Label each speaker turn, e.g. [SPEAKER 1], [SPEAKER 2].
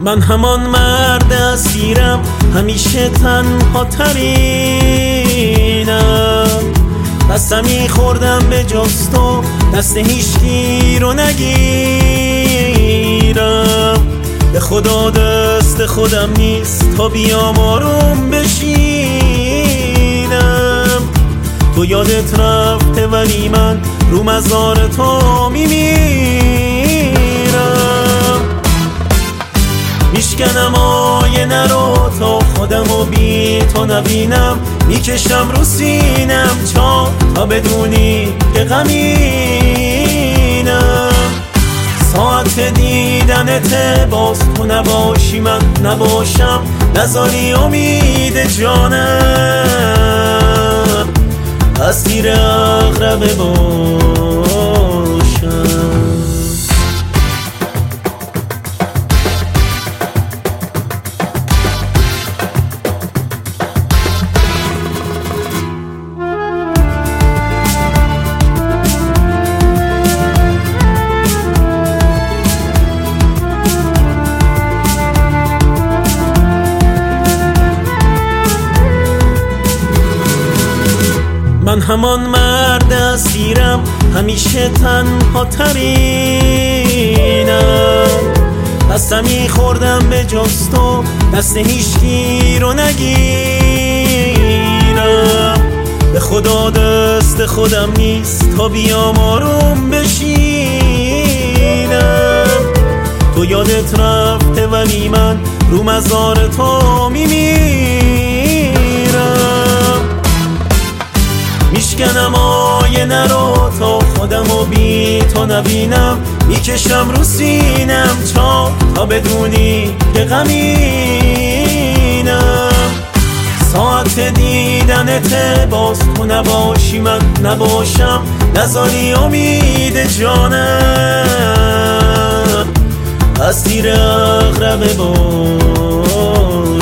[SPEAKER 1] من همان مرد اسیرم، همیشه تنها ترینم. قسمی خوردم به جز تو دست هیچکی رو نگیرم. به خدا دست خودم نیست تا بیام آروم بشینم. تو یادت رفته ولی من رو مزار تو میمیرم. میشکنم آینه رو تا خودمو بی تو نبینم. میکشم رو سینم تا بدونی که غمینم. ساعت دیدنت باز تو نباشی من نباشم، نذاری امید جانم اسیر عقربه باشم. من همان مرد اسیرم، همیشه تنها ترینم. قسمی خوردم به جز تو دست هیچکی رو نگیرم. به خدا دست خودم نیست تا بیام آروم بشینم. تو یادت رفته ولی من رو مزار تو میمیرم. میشکنم آینه رو تا خودمو بی تو نبینم. میکشم رو سینم تا بدونی که غمینم. ساعت دیدنت باز تو نباشی من نباشم، نذاری امید جانم اسیر عقربه باشم.